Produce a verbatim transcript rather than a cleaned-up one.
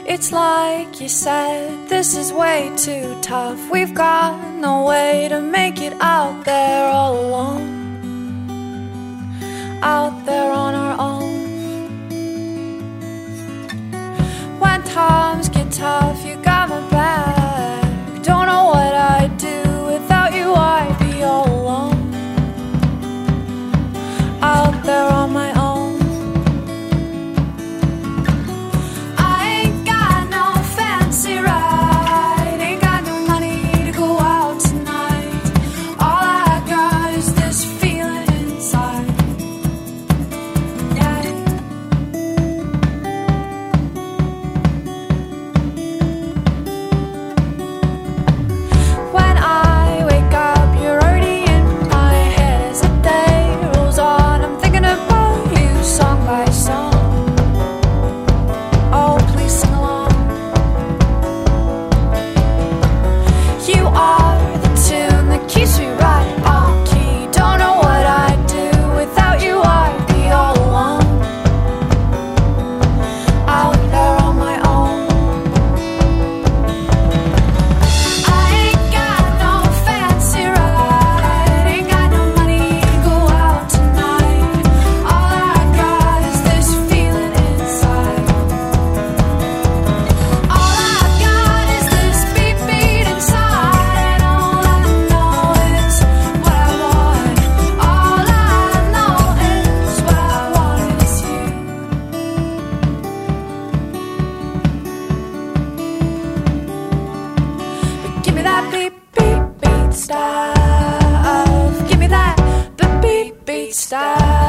It's like you said, this is way too tough. We've got no way to make it out there all alone, out there on our own. When times get tough, you got my back. Don't know what I'd do without you, I'd be all alone, out there on my own. Stop. Give me that beep beep style.